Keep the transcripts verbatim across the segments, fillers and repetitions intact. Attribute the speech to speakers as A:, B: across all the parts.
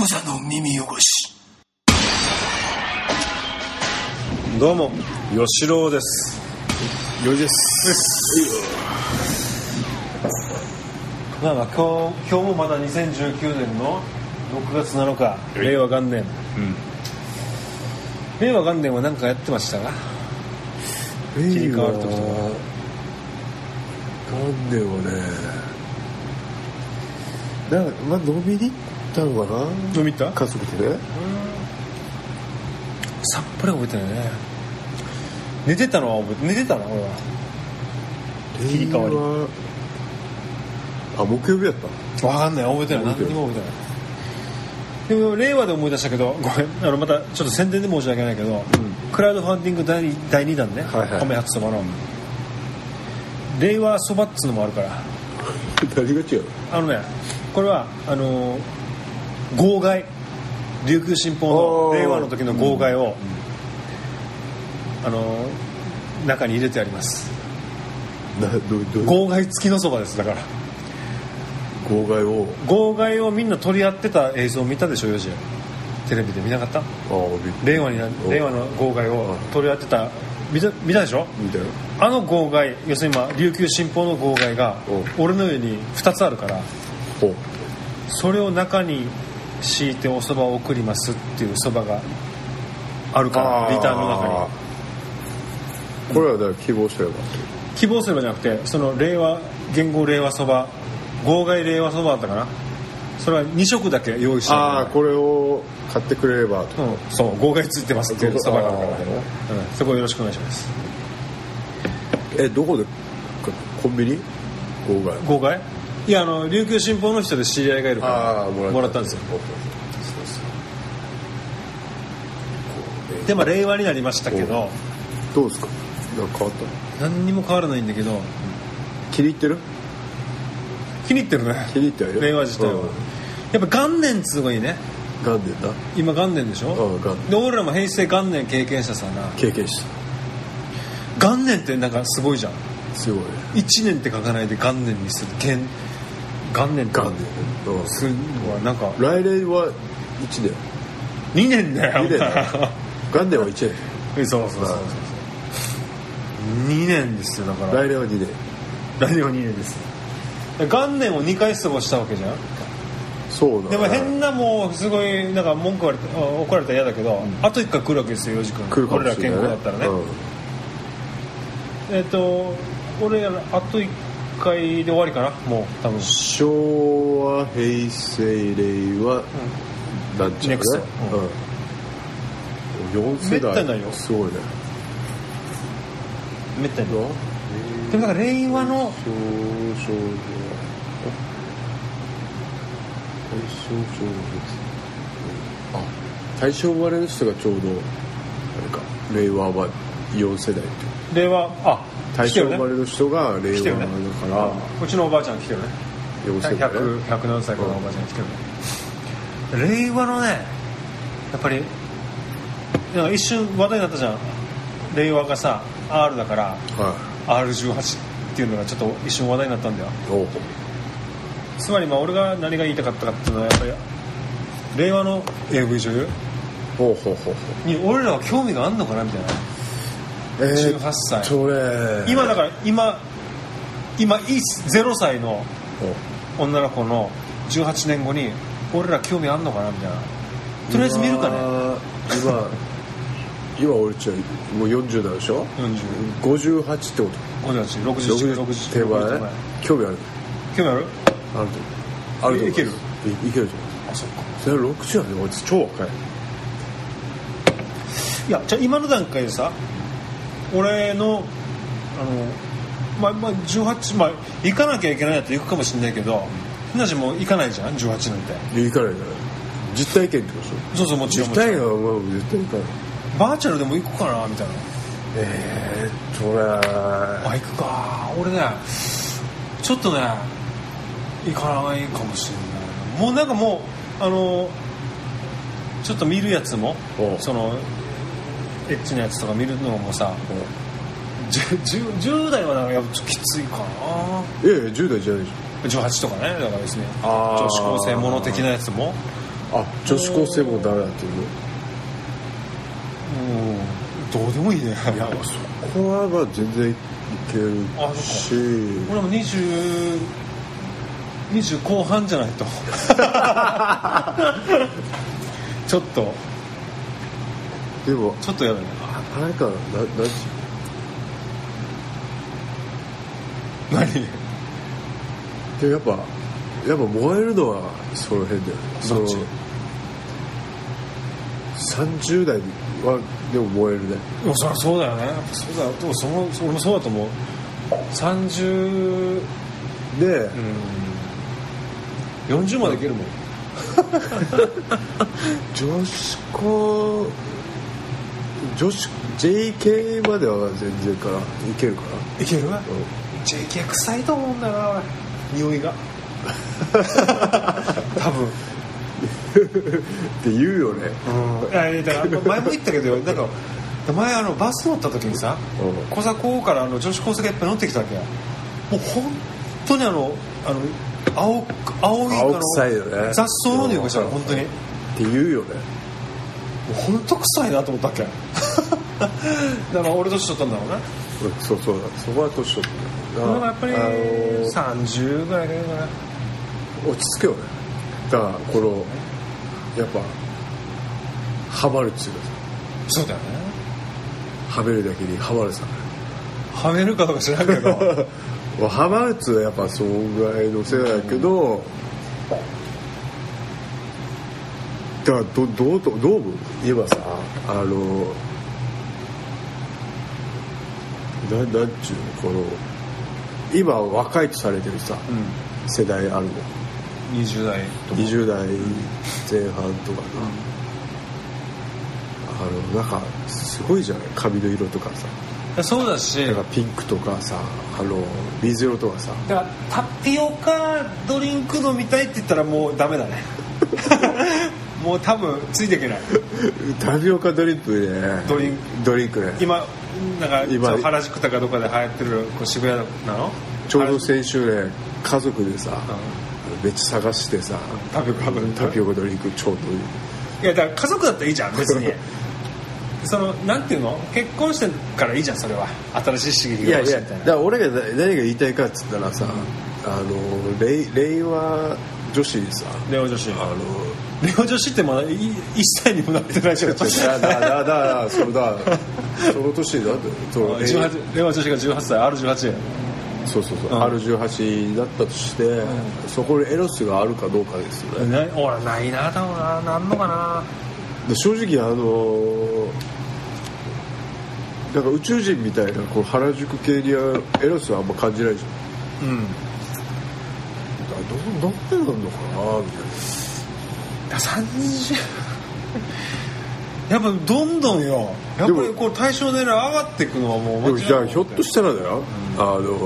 A: 無座の耳汚し。
B: どうも吉郎です。
C: よいです。
B: なんか今日今日もまだにせんじゅうきゅうねんのろくがつなのか、令和元年、うん、令和元年は何かやってましたか？切り替わる時とか。
C: 元年はね、なんかまあ飲みに行ったのかな。
B: 飲みに行った？
C: 家族でね。
B: さっぱり覚えてないね。寝てたのは覚えて、寝てたの俺は。切り替わり。
C: あ、木曜日やった。
B: わかんない、覚えてない、何にも覚えてない。でも令和で思い出したけど、ごめん、あのまたちょっと宣伝で申し訳ないけど、うん、クラウドファンディングだいにだんね、はいはい、米初そばの令和そばっつうのもあるから。
C: 何が違う？あ
B: のね、これはあの号外、琉球新報の令和の時の号外を、うん、あの中に入れてあります。
C: などど
B: 号外付きのそばです。だから
C: 号外を
B: 号外をみんな取り合ってた映像を見たでしょ。よじテレビで見なかった？あ令和に令和の号外を取り合ってた見た、見たでしょ。
C: 見たよ。
B: あの号外、要するに今琉球新報の号外が俺の上にふたつあるから、それを中に敷いてお蕎麦を送りますっていう蕎麦があるから、リターンの中に。
C: これはだから希望すれば
B: 希望すればじゃなくて、その令和元号令和蕎麦号外令和蕎麦だったかな。それはにしょくだけ用意して、
C: ああこれを買ってくれれば、うん、
B: そう号外ついてますっていう蕎麦があるから、うん、そこよろしくお願いします。
C: えどこでコンビニ号外
B: 号外いやあの琉球新報の人で知り合いがいるからもらったんですよ。でも令和になりましたけど、
C: どうですか？なんか変わった？
B: 何にも変わらないんだけど、
C: 気に入ってる？
B: 気に入ってるね。
C: 気に入ってるよ。
B: 令和自体は、うん、やっぱ元年っつうのがいいね。
C: 元年だ。今
B: 元年でしょ。うん、元年で俺らも平成元年経験者さな。
C: 経験した。
B: 元年ってなんかすごいじゃん。
C: すごい。
B: いちねんって書かないで元年にする。元元年って
C: 元年、うん、
B: するのはなんか
C: 来年はいちねん
B: にねんだよ。
C: にねんだ元年はいちねん
B: そうそうそうそうにねんですよ。だから
C: 来年はにねん
B: 来年はにねんです。元年をにかい過ごしたわけじゃん。
C: そうだ、ね、
B: でも変なもうすごいなんか文句言われて怒られたら嫌だけど、うん、あといっかい来るわけですよ。よじくん来るかもしれない、ね、俺ら健康だったらね、うん、えっと俺らあといっかいで終わりかな。もう多分
C: 昭和平成令和、うん、なんちゃうね、うん、よん世代
B: めったにないよ。
C: すごいね。
B: めったにでもなんか令和の
C: 少々大正生まれ、あ大正生まれの人がちょうどあれか令和はよん世代って
B: 令和あ
C: 大正生まれの人が令和だから、ね、
B: うちのおばあちゃん来てるね。
C: よん世代ね。ひゃく、
B: ひゃく何歳かのおばあちゃん来てるね。令和のねやっぱりなんか一瞬話題になったじゃん。令和がさ R だから、はい、アールじゅうはち っていうのがちょっと一瞬話題になったんだよ。おうつまりまあ俺が何が言いたかったかっていうのはやっぱり令和の エーブイ 女優に俺らは興味があんのかなみたいな、えー、じゅうはっさい
C: それ
B: 今だから今今ゼロさいの女の子のじゅうはちねんごに俺ら興味あんのかなみたいな。とりあえず見るかね。
C: 今今俺ちゃもうよんじゅう代でしょ。よんじゅうごじゅうはちってこと
B: ごじゅうはち、ろくじゅうなな、ろくじゅう
C: 手前興味ある
B: 興味ある
C: あるとあると
B: いける
C: いけるじゃん。あそっかそれはろくじゅうなんで俺超若い。
B: いやじゃあ今の段階でさ俺のあのまあまあじゅうはちまあ行かなきゃいけないやつ行くかもしれないけどひなしも行かないじゃんじゅうはちなんて。
C: 行かないから実体験ってことでしょ。
B: そうそうもちろん
C: 実体験はもう絶対行かない。
B: バーチャルでも行くかなみたいな。
C: えーっとね
B: あ行くか俺ねちょっとね行かないかもしれない。もうなんかもうあのちょっと見るやつもそのエッチなやつとか見るのもさ 10, 10代はなんかやっぱきついかな。
C: いやいやじゅう代じゃないでし
B: ょ。じゅうはちとかねだからですね女子高生もの的なやつも
C: あ、女子高生もダメだっていうの。
B: うん、どうでもいいね。い
C: や、そこはまあ全然いけるし、
B: 俺もにじゅう、にじゅう後半じゃないとちょっと
C: でも
B: ちょっとやばいね。
C: あれかな、な、
B: 何何
C: でやっぱやっぱ燃えるのはその辺だよね。そのさんじゅう代はでも燃えるね。
B: でもそりゃそうだよね。やっぱそうだ。でもその俺もそうだと思う。さんじゅう
C: で、
B: うん、よんじゅうまでいけるもん
C: 女子校女子 ジェイケー までは全然からいけるかな。
B: いける、うん、ジェイケー 臭いと思うんだよな、匂いが多分
C: って言うよね、
B: うん、いやいやだから前も言ったけどなんか前あのバス乗った時にさ、小座高からあの女子高生がいっぱい乗ってきたわけや。もう本当にあのあの青青い
C: 青臭いよね。
B: 雑草の匂いがしたら本当にって
C: 言うよね。
B: もう本当臭いなと思ったっけだから俺年取ったんだろうね。
C: そうそうだ、そこは年取った
B: だからやっぱり、あのー、さんじゅうぐらいだよね。
C: 落ち着けよね。だからこのやっぱハマるっちゅうか、
B: そうだよね。
C: はめるだけにハマるさ。
B: はめるかどうか知らんけど
C: ハマるっつうのはやっぱそんぐらいのせいだけど、うん、だからどどうとどう思う今さ、あのななんちゅうのこの今若いとされてるさ、うん、世代あるの
B: にじゅう代とか
C: にじゅう代前半とかな、うん、あのなんかすごいじゃない、髪の色とかさ。
B: そうだし、
C: だからピンクとかさ、あの水色とかさ。
B: だからタピオカドリンク飲みたいって言ったらもうダメだねもう多分ついていけない
C: タピオカドリンクね。
B: ドリンク
C: ドリンクね。
B: 今なんか今原宿とかどこで流行ってるこう渋谷なの。
C: ちょうど先週ね家族でさ、うん、めっちゃ探してさ、
B: タピオカドリンク
C: タピオカドリンクちょうどいい。
B: いやだから家族だったらいいじゃん別にそのなんていうの、結婚してからいいじゃんそれは。新しい刺激が欲しいみたいな。いやいやだから俺
C: が何が言いたいかっつったらさ、うん、あの令令和女子にさ、
B: 令和女子、
C: あの
B: 令和女子ってまだい一歳にもなってないじゃん。だ
C: だだだそれだその年だってそう
B: じゅうはち令和女子がじゅうはっさい アールじゅうはち
C: そうそうそう、うん、アールじゅうはち になったとして、うん、そこにエロスがあるかどうかですよね。
B: ほらないな多分な。なんのかな。
C: で正直あのなんか宇宙人みたいなこう原宿系にはエロスはあんま感じないじゃん。うん。どどうなんのかなみたいな。
B: さんじゅうやっぱどんどんよ。やっぱりこう対象年齢上がっていくのはもう間違いない。
C: じゃあひょっとしたらだよ。うん、あの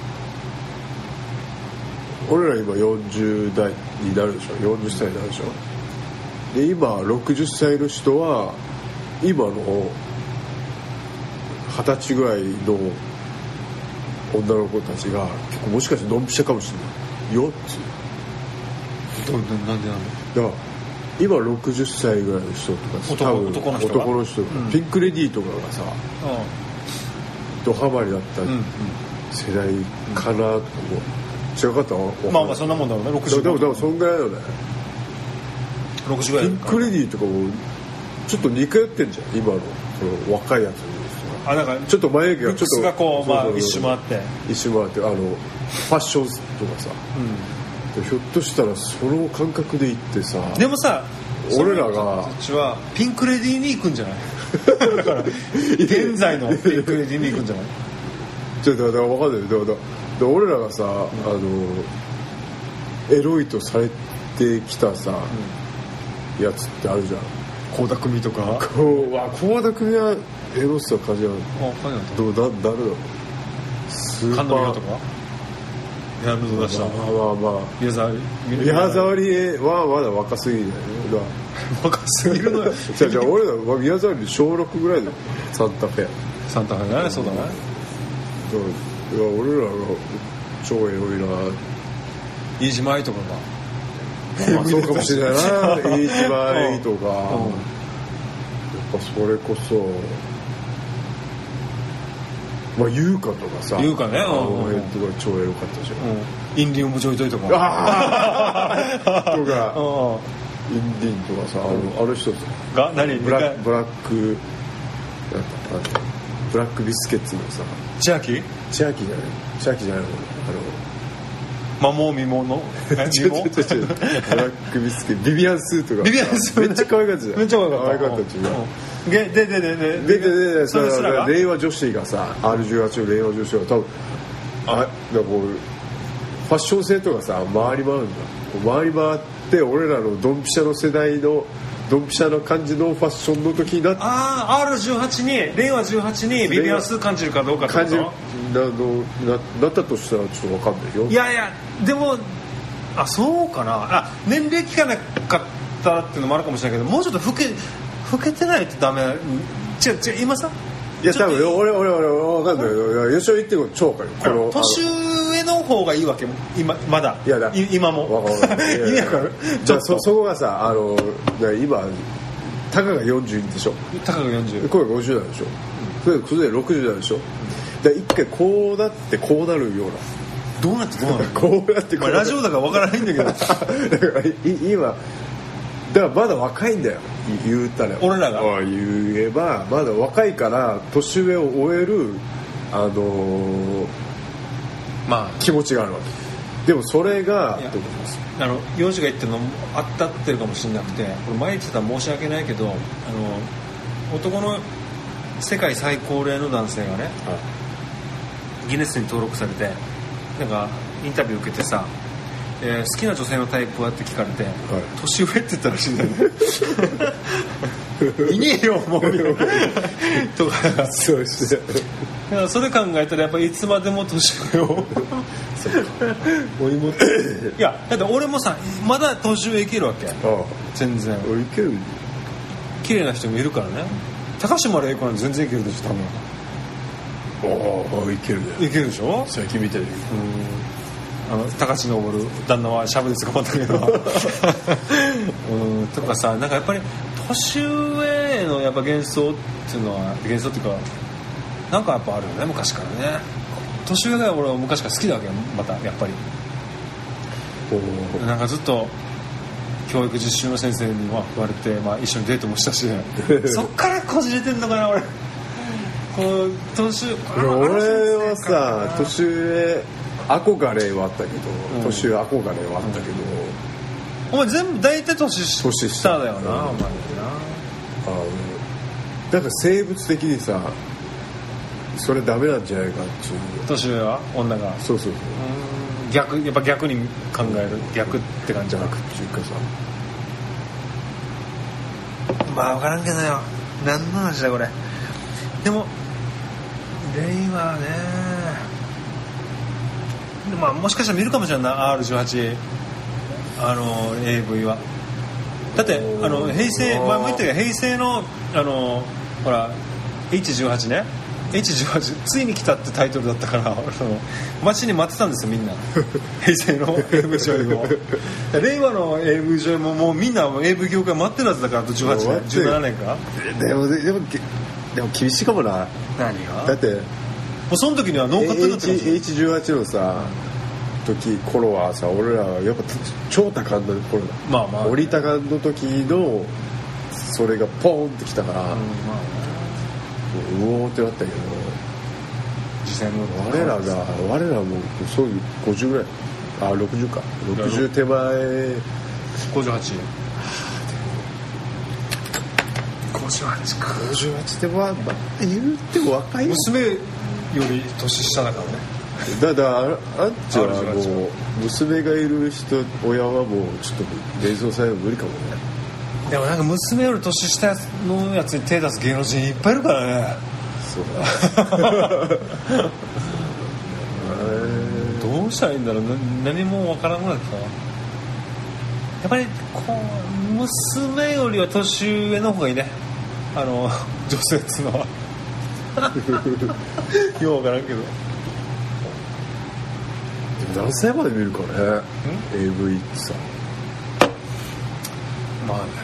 C: 俺ら今よんじゅう代になるでしょ。よんじゅっさいになるでしょ。で今ろくじゅっさいの人は今のはたちぐらいの女の子たちが結構もしかしてドンピシャかもしれないよっつう。
B: どなんでなん
C: だ。だから今ろくじゅっさいぐらいの人とか、
B: 多分男の人が
C: 男の人が、うん、ピンクレディーとかがさ、うん、ドハマりだった世代かなと思う。違かったわ。
B: まあまあそんなもんだろうね。ろくじゅう
C: でもでもそんぐらいだよね。
B: ろくじゅうぐらい。
C: ピンクレディーとかもちょっと似通ってんじゃん今のその若いやつに。
B: あなんか
C: ちょっと眉毛がちょっと
B: がこう、まあ、一周回って
C: 一周回ってあのファッションとかさ、うん、ひょっとしたらその感覚で行ってさ。
B: でもさ
C: 俺らが
B: うちはピンクレディーに行くんじゃないだから現在のピンクレディーに行くんじゃない
C: ちょっとだから分かんない。だからだから俺らがさ、うん、あのエロいとされてきたさ、うん、やつってあるじゃん。
B: 倖田來未とか。
C: こうわ倖田來未はエロスは感じなの。どうだ誰だろう。スーパー
B: 神田とか。いや出した。
C: まあまあまあ。
B: 宮沢
C: 宮沢りえはまだ若すぎるね。
B: 若すぎるのよ。
C: じゃじゃ俺ら宮沢りえ小ろくぐらいだよ。サンタフェ。
B: サンタフェね、そうだね。
C: いや俺らが超エロいな。
B: 飯島愛とかが。
C: まあそうかもしれないな。エイチバイエイトが、うん、やっぱそれこそまあ優香とかさ、
B: 優香ね、
C: あの辺とか超良かったじゃん、
B: うん、インディウムジョイトイとか
C: とかインディンとかさ、あの、あの人
B: が何
C: ブラックブラックブラックビスケッツのさ、
B: 千秋
C: 千秋じゃない千秋じゃないの、あの
B: マモミモの
C: ブラックビスケットビビアンスーとか
B: ビビアンスー
C: めっちゃ可愛かったじゃん。
B: めっちゃ可愛かった
C: 可愛かった違う
B: ででででで
C: でででそれすらが令和女子がさ アールじゅうはち の令和女子が多分あだからこうファッション性とかさ回り回るんだ、回り回って俺らのドンピシャの世代のドンピシャの感じのファッションの時になって、
B: ああ アールじゅうはち に令和じゅうはちにビビアンス感じるかどうかってこと
C: 感じる な, の な, なったとしたらちょっと分かんないよ。
B: いやいやでもあそうかなあ、年齢聞かなかったっていうのもあるかもしれないけど、もうちょっと老け老けてないとダメ。違う違う今さ、
C: いや多分俺俺俺分かんないけど、吉尾言ってること超分かるよ。
B: 年上の方がいいわけ今まだ。
C: いやだ
B: 今も
C: 分かる意味わかる。じゃあ そ, そこがさ、あの今たかがよんじゅうでしょ、
B: たかがよんじゅう、
C: これごじゅうなんでしょ、それでろくじゅうなんでしょ、だから一回こうなってこうなるような、
B: どうなってどうなる
C: こうやってこう、
B: まあ、ラジオだから分からないんだけどだか
C: ら今だからまだ若いんだよ言ったら、
B: 俺らが
C: 言えばまだ若いから年上を終える、あのーまあ、気持ちがあるわけでもそれが
B: あの幼児が言ってるのもあったってるかもしれなくて、これ前言ってたら申し訳ないけど、あの男の世界最高齢の男性がね、はい、ギネスに登録されてなんかインタビュー受けてさ、えー、好きな女性のタイプはって聞かれて、はい、年上って言ったらしいんだよねいねえよもうとか
C: そうして
B: だからそれ考えたらやっぱりいつまでも年上を追い求めていやだって俺もさまだ年上いけるわけ。ああ全然
C: 俺いける、
B: 綺麗な人もいるからね。高島礼子なんて全然いけるでしょ多
C: 分。ああいけるね。
B: いけるでしょ
C: 最近見てる。
B: あの高知昇る旦那はシャブで捕まったけどうんとかさ、なんかやっぱり年上のやっぱ幻想っていうのは幻想っていうかなんかやっぱあるよね昔からね。年上が俺は昔から好きだわけよまたやっぱり。なんかずっと教育実習の先生に言われて、まあ、一緒にデートもしたしそっからこじれてんのかな俺。この年
C: 俺はさ年上憧れはあったけど、うん、年上憧れはあったけど、
B: うん、お前全部大体年下だよな、うん、お前な。あ
C: なんか生物的にさそれダメなんじゃないかっていう。
B: 年上は女が
C: そうそうそう、
B: うん、逆やっぱ逆に考える、逆って感じじゃなくっていうかさ、まあ分からんけどよ何の話だこれ。でも令和ね、まあ、もしかしたら見るかもしれないな アールじゅうはち あの エーブイ は。だってあの平成前も言ったけど平成のあのほら エイチじゅうはち ね エイチじゅうはち ついに来たってタイトルだったから待ちに待ってたんですよみんな平成の エーブイ 上映を令和の エーブイ 上映ももうみんな エーブイ 業界待ってるはずだからあとじゅうはちねんじゅうななねんか。
C: でもでもでも厳しいかもな。
B: 何が
C: だっても
B: うその時にはノーカットになってるんですよ。
C: エイチじゅうはち のさ時頃はさ俺らやっぱ超多感な頃だ、まあまあ、折り多感の時のそれがポーンってきたから、うんまあね、うおーってなったけど
B: 実際の
C: 我らが我らもそういうごじゅうぐらいあろくじゅうかろくじゅう手前
B: ごじゅうはちごじゅうはちか
C: ごじゅうはちってまあ言っても若いよ。
B: 娘より年下だからね。
C: だからあんちはもう娘がいる人親はもうちょっと冷蔵さえは無理かもね。
B: でもなんか娘より年下のやつに手出す芸能人いっぱいいるからね。
C: そうだ
B: どうしたらいいんだろう。何もわからなくなってさ、やっぱりこう娘よりは年上の方がいいね、あの女性っつうのはようわからんけど
C: 何歳まで見るかね エーブイ ってさ
B: まあね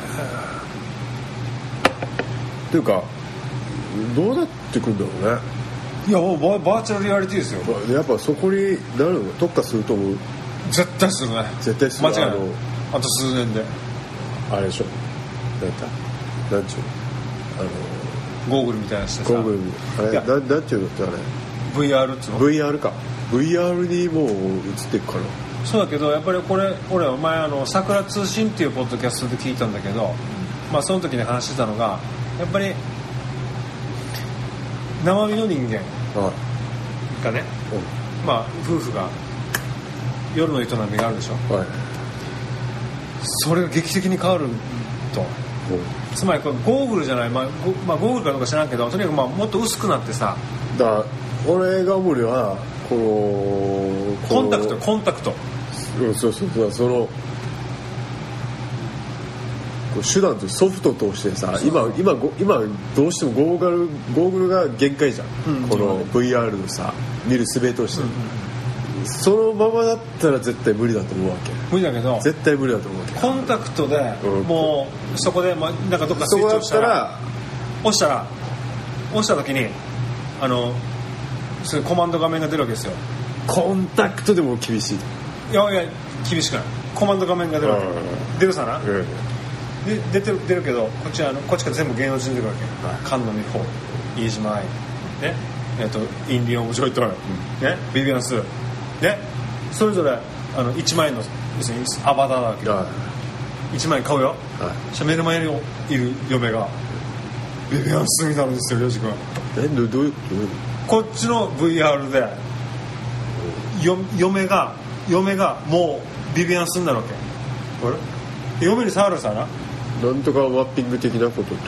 C: っていうかどうなってくんだろうね。
B: いやもうバーチャルリアリティですよ。
C: やっぱそこになるの特化すると思う。
B: 絶対するね。
C: 絶対する。
B: 間違いない。あと数年で
C: あれでしょ、なんだなんちゅうあの
B: ゴーグルみたいなしてさ、
C: ゴーグルあれななんていうのってあれ
B: ブイアール っつうの
C: ブイアール か ブイアール にもう映っていくかな。
B: そうだけどやっぱりこれ俺は前あの桜通信っていうポッドキャストで聞いたんだけど、うん、まあその時に話してたのがやっぱり生身の人間がね、うん、まあ夫婦が夜の営みがあるでしょ、はい、それが劇的に変わると、うん、つまりこれゴーグルじゃない、まあ、ゴまあ、ゴーグルかどうか知らんけどとにかくまあもっと薄くなってさ、
C: だから俺が思うにはこの
B: コンタクトコンタクト
C: そうそうそうその手段とソフトとしてさ今今今どうしてもゴーグルゴーグルが限界じゃん、うん、この ブイアール のさ見る術として、うんうん、そのままだったら絶対無理だと思うわけ。
B: 無理だけど
C: 絶対無理だと思うわけ。
B: コンタクトで、うん、もうそこで、ま、なんかどっかスイッチをしたら押したら押した時にあのそういうコマンド画面が出るわけですよ。
C: コンタクトでも厳しい。
B: いやいや厳しくない。コマンド画面が出るわけ、うん、出るさな、うんで出てる出るけどこっちはあのこっちから全部芸能人出るわけ、はい、菅野美穂、飯島愛、ねえー、とインディオン・ジョイト、うんね、ビビアンス、ね、それぞれあのいちまん円の要するにアバターだわけ、はい、いちまん円買うよ、はい、目の前にいる嫁がビビアンスになるんですよ。ヨジ君
C: えどどういう
B: こっちの ブイアール でよ嫁が嫁がもうビビアンスになるわけ。あれ嫁に触るさな
C: なんとかマッピング的なことってこと、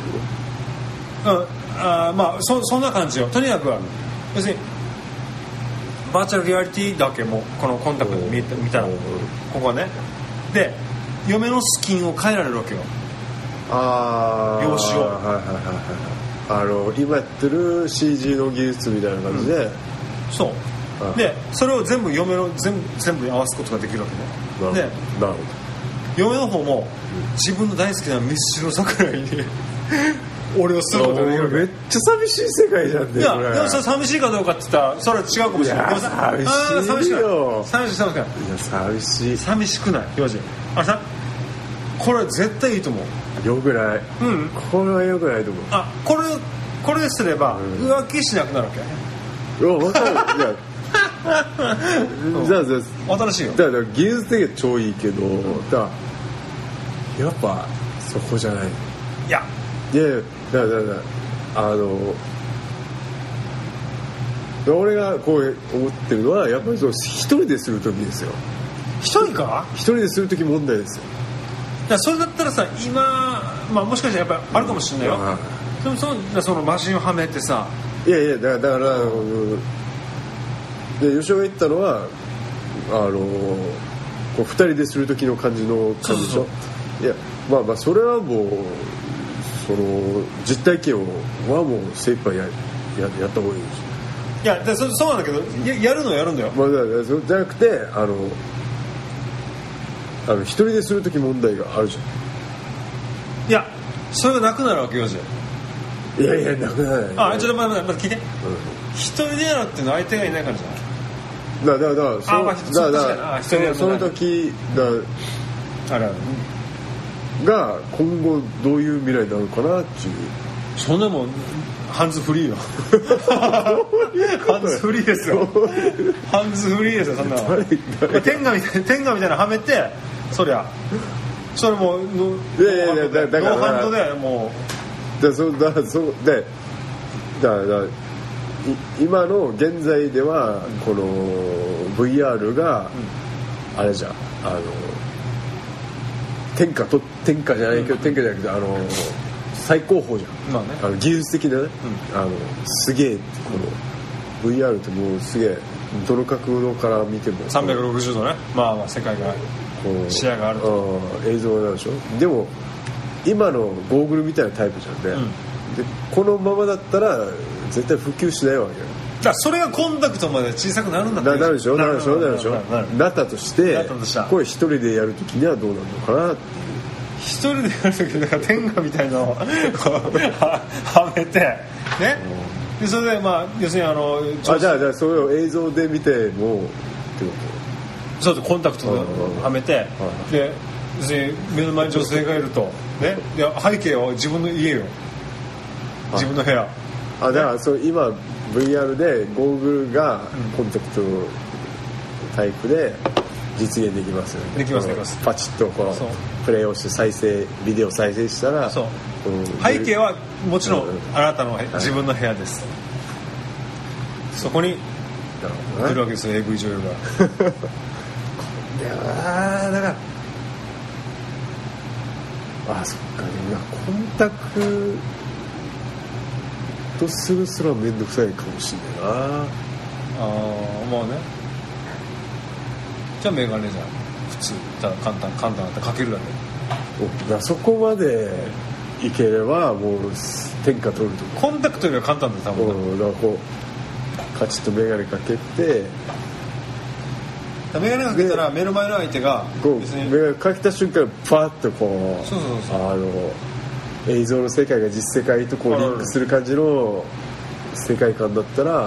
B: うん、あまあ そ, そんな感じよ。とにかく、うん、要するにバーチャルリアリティだけもこのコンタクトで 見, 見たらここはねで嫁のスキンを変えられるわけよ。
C: ああ
B: 容姿を、
C: はいはいはいはい、あの今やってる シージー の技術みたいな感じで、うん、
B: そうでそれを全部嫁の全部全部に合わすことができるわけね。で
C: なるほど
B: 嫁の方も自分の大好きなミスチル桜井に俺をすることができるわけ。
C: めっちゃ寂しい世界じゃんね。
B: いやでもそれ寂しいかどうかって言ったらそれは違うかもしれない。
C: いや寂しいよ。
B: 寂しい寂しい寂しい。い
C: や寂しい
B: 寂しくないヨジ。あれさこれ絶対いいと思う。
C: よくない、うん、これはよくないと思う。
B: あこれこれですれば浮気しなくなるわけ。
C: いや分かる。いやじゃあじゃ
B: あ新しいよ。
C: だから技術的には超いいけど、だやっぱそこじゃない。
B: いや
C: いやいやだからだからあの俺がこう思ってるのはやっぱりそう一人でする時ですよ。
B: 一人か
C: 一人でする時問題ですよ。
B: いやそれだったらさ今、まあ、もしかしたらやっぱりあるかもしれないよ、うん、でも そ, そのマシンをはめてさ
C: いやいやだから、だからで吉尾が言ったのはあのこうふたりでする時の感じの感じでしょ。そうそういやまあまあそれはもうその実体験はもう精一杯 や, や, やった方がいいです。
B: いやだ そ, そうなんだけど や, やるのはやるんだよ、
C: まあ、だからそじゃなくてあのあの一人でする時問題があるじゃ
B: ん。いやそれがなくなるわけよじゃ。
C: いやいやなくならない。
B: あちょっとまだまだ聞いて、うん、一人でやるっていうのは相手がいないからじゃない。
C: だからだからそ
B: あ、まあ、だから
C: そのその時だあれが今後どういう未来になるかなっていう。
B: そんなもんハンズフリーよハンズフリーですよハンズフリーですよそんなの天下みたい天下みたいなのはめてそりゃそれも
C: いやいやいやだだから
B: ノーハンドでも
C: うだそうだそうでだだ今の現在ではこの ブイアール があれじゃんあの天下と天下じゃないけど天下じゃなくてあの最高峰じゃん、まあね、あの技術的なね、うん、あのすげえこの ブイアール ってもうすげえどの角度から見ても
B: さんびゃくろくじゅうどねまあまあ世界が視野があると
C: 映像なんでしょ。でも今のゴーグルみたいなタイプじゃんね、うん、でこのままだったら絶対普及しないわけよ。
B: だからそれがコンタクトまで小さくなるんだって
C: なるでしょなるでしょなるでしょなったとして
B: なったとした
C: これ一人でやるときにはどうなるのかなっていう。
B: 一人でやるときなんか天下みたいなのをはめてね、でそれでまあ要するにあの
C: あじゃあじゃあそれを映像で見てもって
B: ことそうコンタクトをはめて、で要するに目の前に女性がいるとね、で背景は自分の家よ、自分の部屋。
C: あだからそう今 ブイアール でゴーグルがコンタクトタイプで実現できますよね。
B: できますできます。
C: パチッとこのプレイをして再生ビデオ再生したら、
B: そう、うん、背景はもちろんあなたの、うん、自分の部屋です、はい、そこに来るわけですよ エーブイ 女優が。いやだから
C: あそっかでもコンタクトするすらめんどくさいかもしれないな。あ
B: あもうね、じゃあメガネじゃん普通だ簡単簡単だったらかけるだ
C: けだ。そこまでいければもう天下取ると
B: コンタクトよりは簡単だ多分。
C: だからこうカチッとメガネかけて
B: メガネかけたら目の前の相手が
C: こうメガネかけた瞬間パーッとこう、そうそうそう、あの映像の世界が実世界とこうリンクする感じの世界観だったら、まあ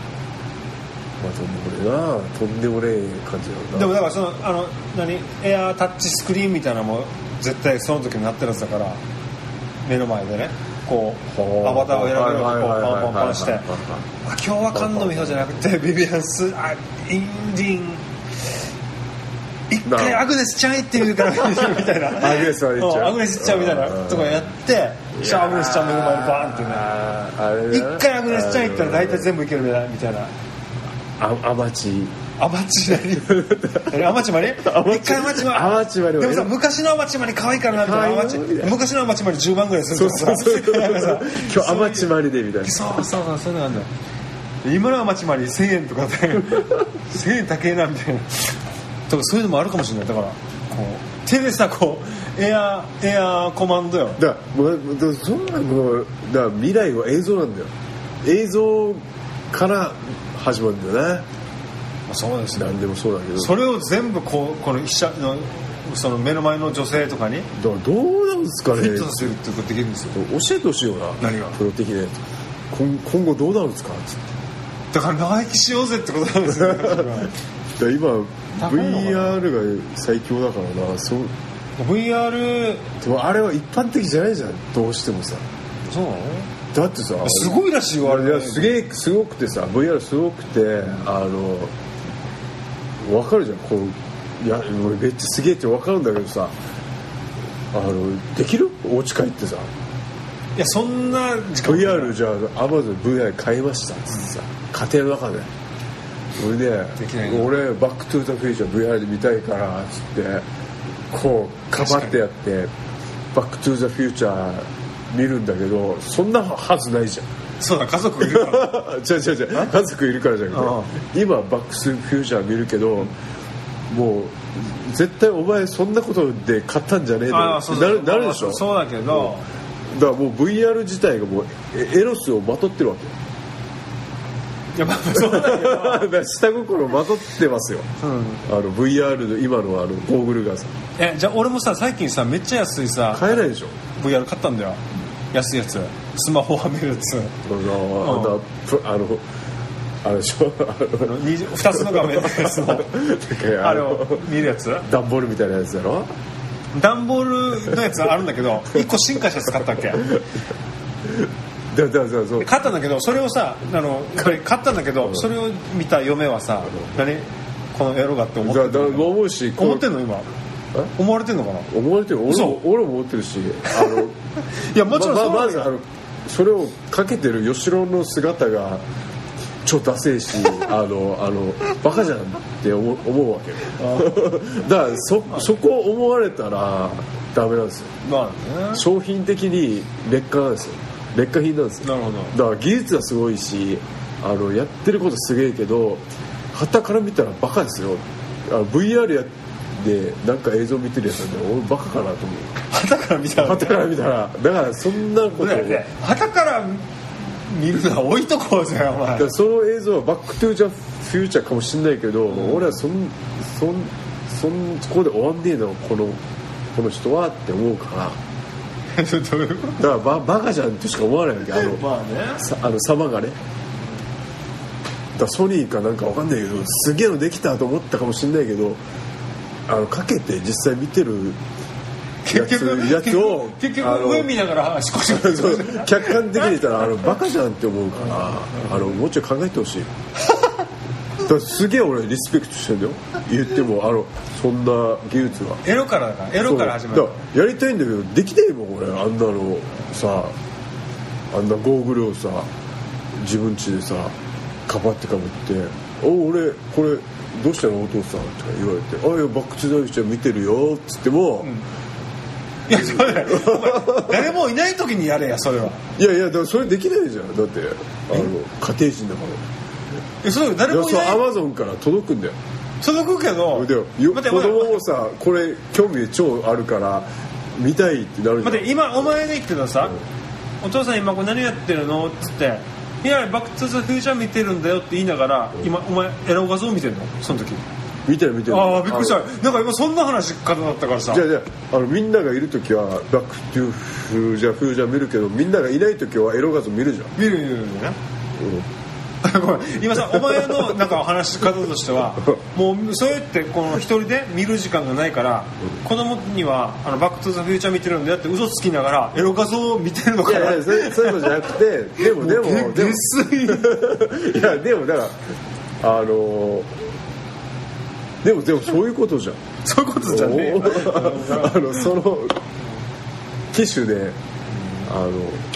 C: とんでもねえなとんでもねえ感じなんだ。
B: でもだからそのあの何エアータッチスクリーンみたいなのも絶対その時になってるやつだから、目の前でねこうアバターを選べるようにパンパンパンして、あ今日は菅野美穂じゃなくてビビアンスあインディン一回アグネスちゃん行ってみるからみたいな
C: アグネスは行っちゃう
B: アグネスちゃんみたいなとかやってじゃあアグネスちゃん目の前にバーンってね一回アグネスちゃん行ったら大体全部いけるみたいな。
C: アマチ
B: アマチ何アマチマリ一回アマチマリでもさ昔のアマチマリ可愛いからなみたいな。昔のアマチマリじゅうまんぐらいするからさ
C: 今日アマチマリでみたいな。
B: そうそうそうそういうのなんだよ。今のアマチマリせんえんとかでせんえん高えなみたいなとかそういうのもあるかもしれない。だからこう手でさこうエアエアコマンドよ。
C: だからもうそんなもうだから未来は映像なんだよ。映像から始まるんだよね。
B: そうですね。
C: 何でもそうだけど
B: それを全部こうこの被写のその目の前の女性とかにだ
C: からどうなんですかね。
B: フィットさせるってことできるんですよ。
C: 教えてほしいよな。
B: 何が
C: プロ的で今, 今後どうなるんですかつって
B: だから長生きしようぜってことなんですよね。
C: だ今 ブイアール が最強だからな。そう
B: ブイアール
C: でもあれは一般的じゃないじゃんどうしてもさ。
B: そうなの。
C: だってさ
B: すごいらしいよあれ。
C: いやすげえすごくてさ ブイアール すごくてあの分かるじゃんこういやめっちゃすげえって分かるんだけどさあのできるお家帰ってさ
B: いやそんな時間
C: ブイアール じゃあ アマゾン ブイアール 買いましたっつってさ、うん、家庭の中でそれで俺バックトゥーザフューチャー ブイアール で見たいからっつってこうかばってやってバックトゥーザフューチャー見るんだけどそんなはずないじゃん。
B: そうだ家族いるから
C: 違う違う違う家族いるからじゃなくて今バックトゥーザフューチャー見るけど、うん、もう絶対お前そんなことで買ったんじゃねえのってなる、なるでしょ。
B: そうだけど、
C: うん、だからもう ブイアール 自体がもうエロスをまとってるわけよ。
B: いやまあそうだけど
C: だから下心まとってますよ、うん、あの ブイアール の今のあのゴーグルがさ
B: えじゃあ俺もさ最近さめっちゃ安いさ
C: 買えないでしょ
B: ブイアール 買ったんだよ、うん、安いやつスマホはめるやつあ
C: のあのあれでしょ
B: ふたつの画面のやつのあれを見るやつ
C: 段ボールみたいなやつだろ。
B: 段ボールのやつあるんだけどいっこ進化したやつ買ったっけ
C: だだだそう
B: 買ったんだけどそれをさあの買ったんだけどそれを見た嫁はさ何このエロがって思ってるの
C: 思うし
B: 思ってんの今思われてんのかな。
C: 思われてる。俺も俺も思ってるしあの
B: いやもちろんそう
C: ま、まずあのそれをかけてる吉郎の姿が超ダセえしあのあのバカじゃんって思う、思うわけだから そ, そこを思われたらダメなんですよ、
B: まあね、
C: 商品的に劣化なんですよ。劣化品なんですよ。
B: なるほど。
C: だから技術はすごいしあのやってることすげえけど旗から見たらバカですよ。あの ブイアール やでなんか映像見てるやつなんで俺バカかなと思う。
B: 旗から見たら
C: 旗から見たらだからそんなこと
B: ね旗から見るのは置いとこうぜお前。
C: その映像はバックトゥーザフューチャーかもしんないけど、うん、俺はそんそんそんここで終わんねえのこのこの人はって思うから
B: どういうこと？
C: だからバ、バカじゃんってしか思わないわけ。あの、
B: まあね、
C: あの様がね。だからソニーかなんかわかんないけどすげえのできたと思ったかもしれないけど、あのかけて実際見てるやつ、やつを
B: 結局上見ながら話しこし
C: 客観的に言ったらあのバカじゃんって思うから、あのもうちょい考えてほしい。だからすげえ俺リスペクトしてるんだよ。言ってもあのそんな技術は
B: エロからだからエロから始まる。
C: やりたいんだけどできねえもん俺。あんなのさ、あんなゴーグルをさ自分家でさかばってかぶって「お俺これどうしたのお父さん」とか言われて「あいやバック・トゥ・ザ・フューチャー見てるよ」っつっても、うん、
B: いやそれ誰もいない時にやれやそれは。い
C: やいやだからそれできないじゃん。だってあの家庭人だから。
B: えそれ誰もいない。
C: アマゾンから届くんだよ。
B: 届くけど
C: でよ子供もさこれ興味超あるから見たいってなるじゃん。
B: 待って今お前で言ってたさ、うん、お父さん今これ何やってるのっつって「いやバック・トゥ・ザ・フューチャー見てるんだよ」って言いながら、うん、今お前エロ画像見てるのその時。
C: 見てる見てる。
B: ああびっくりした。なんか今そんな話し方だったからさ。
C: じゃあじゃああのみんながいる時はバック・トゥ・フージャーフージャー見るけどみんながいない時はエロ画像見るじゃん。
B: 見る見る見るね、うんごめん今さお前のなんか話し方としてはもうそうやってこの一人で見る時間がないから、うん、子供にはあのバックトゥザフューチャー見てるんだよって嘘つきながらエロ画像を見てるのかな。
C: いやいやそういうのじゃなくてでもでもでもいやでもだからあのでもでもそういうことじゃん。
B: そういうことじゃねえ
C: あのその機種であの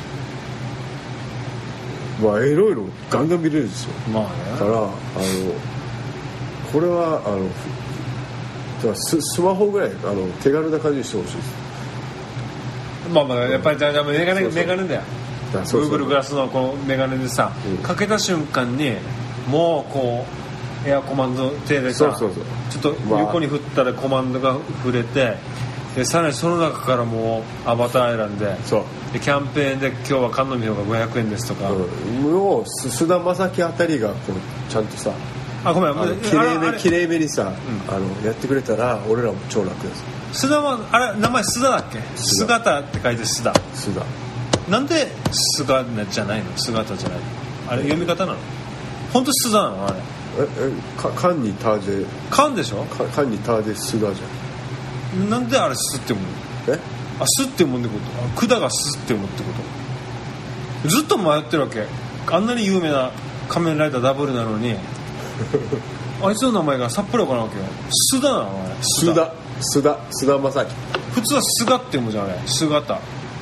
C: まあエロいのガンガン見れるんですよ。
B: まあね。
C: だからあのこれはあのだからス, スマホぐらいあの手軽な感じにしてほしいです。
B: まあまあやっぱりだメガネメガネだよ。Google グラスのこのメガネでさ、うん、かけた瞬間にもうこうエアコマンド手でさ、そうそうそうちょっと横に振ったらコマンドが触れて。でさらにその中からもうアバター選んで、そうでキャンペーンで今日は菅野美穂がごひゃくえんですとか、
C: もう菅田将暉あたりがこうちゃんとさ
B: あごめん
C: きれいめきれいめにさ、うん、あのやってくれたら俺らも超楽です。
B: 須田はあれ名前須田だっけ？姿って書いて須田。
C: 須田
B: なんで菅じゃないの？姿じゃないの？あれ読み方なの？本当須田なのあれ？
C: ええかカンにタージェ
B: カンでしょ？
C: カンにタージェ須田じゃん。
B: なんであれスって思うの？え？あスって思うってこと？管がスって思うってこと？ずっと迷ってるわけ。あんなに有名な仮面ライダーダブルなのにあいつの名前がさっぱりわからんわけよ。須田なのあれ？
C: 須田須田須田将暉。
B: 普通は菅って読むじゃんあれ。姿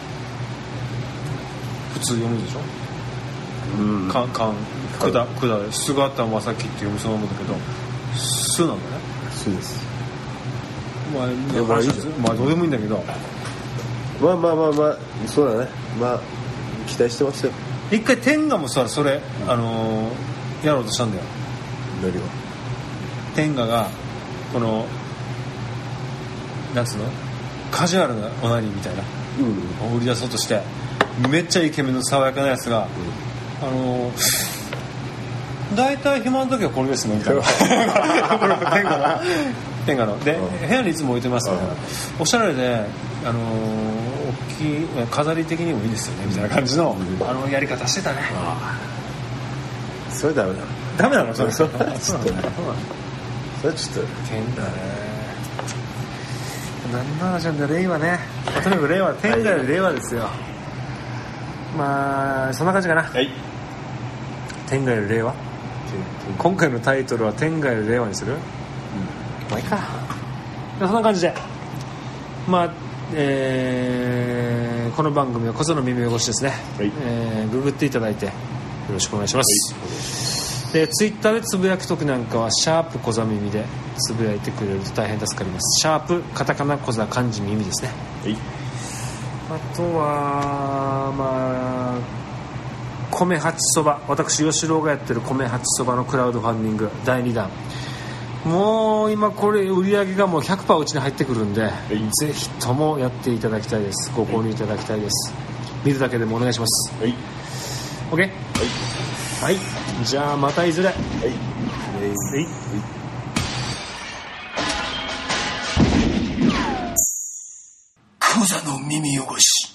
B: 普通読むでしょ。うんかんかん管管で姿将暉って読むそのままだけど須なんだね。
C: 須です。
B: まあ、まあいいまあどうでもいいんだけど
C: まあまあまあまあそうだね。まあ期待してますよ。
B: 一回天下もさそれ、あのー、やろうとしたんだよ。
C: 何が？
B: 天下がこのなんつうのカジュアルなオナニーみたいな、うん、売り出そうとしてめっちゃイケメンの爽やかなやつが、うん、あのー、大体暇の時はこれですねみたいな天下の天下ので、うん、部屋にいつも置いてますから、うん、おしゃれで、あのー、大きい飾り的にもいいですよねみたいな感じの、うん、あのやり方してたね。あ
C: それダメだ。
B: ダメなのそれ。
C: それちょっとね。それちょっと
B: 天下ね。何の話なんだ令和ね。とにかく令和天下より令和ですよ。まあそんな感じかな。はい。天下より令和。今回のタイトルは天下より令和にする？まあいいか。そんな感じで、まあえー、この番組はこその耳汚しですね、はいえー、ググっていただいてよろしくお願いします、はい、でツイッターでつぶやくときなんかはシャープ小座耳でつぶやいてくれると大変助かります。シャープカタカナ小座漢字耳ですね、はい、あとはまあ米八そば、私吉郎がやってる米八そばのクラウドファンディングだいにだん、もう今これ売り上げがもう ひゃくパーセント うちに入ってくるんで、はい、ぜひともやっていただきたいです。ご購入いただきたいです、はい、見るだけでもお願いします。はい OK？ はい、はい、じゃあまたいずれ。はい、はいはい
A: 耳汚し。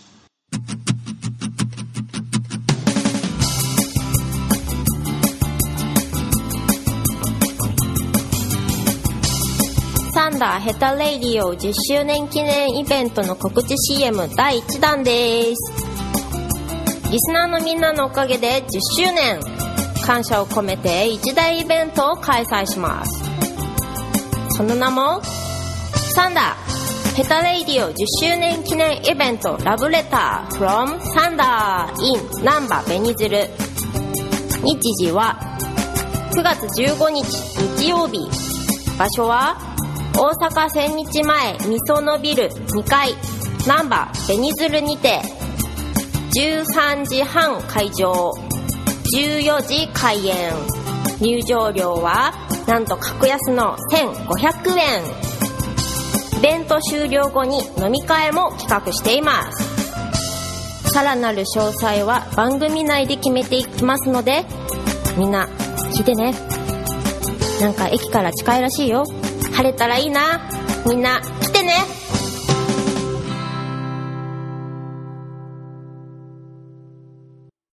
D: サンダーヘタレイディオじゅっしゅうねん記念イベントの告知 シーエム だいいちだんです。リスナーのみんなのおかげでじゅっしゅうねん、感謝を込めて一大イベントを開催します。その名もサンダーヘタレイディオじゅっしゅうねん記念イベントラブレター from サンダー in 難波紅鶴。日時はくがつじゅうごにち日曜日。場所は大阪千日前みそのビルにかい難波紅鶴にて、じゅうさんじはん開場、じゅうよじ開演。入場料はなんと格安のせんごひゃくえん。イベント終了後に飲み会も企画しています。さらなる詳細は番組内で決めていきますので、みんな聞いてね。なんか駅から近いらしいよ。晴れたらいいな。みんな来てね。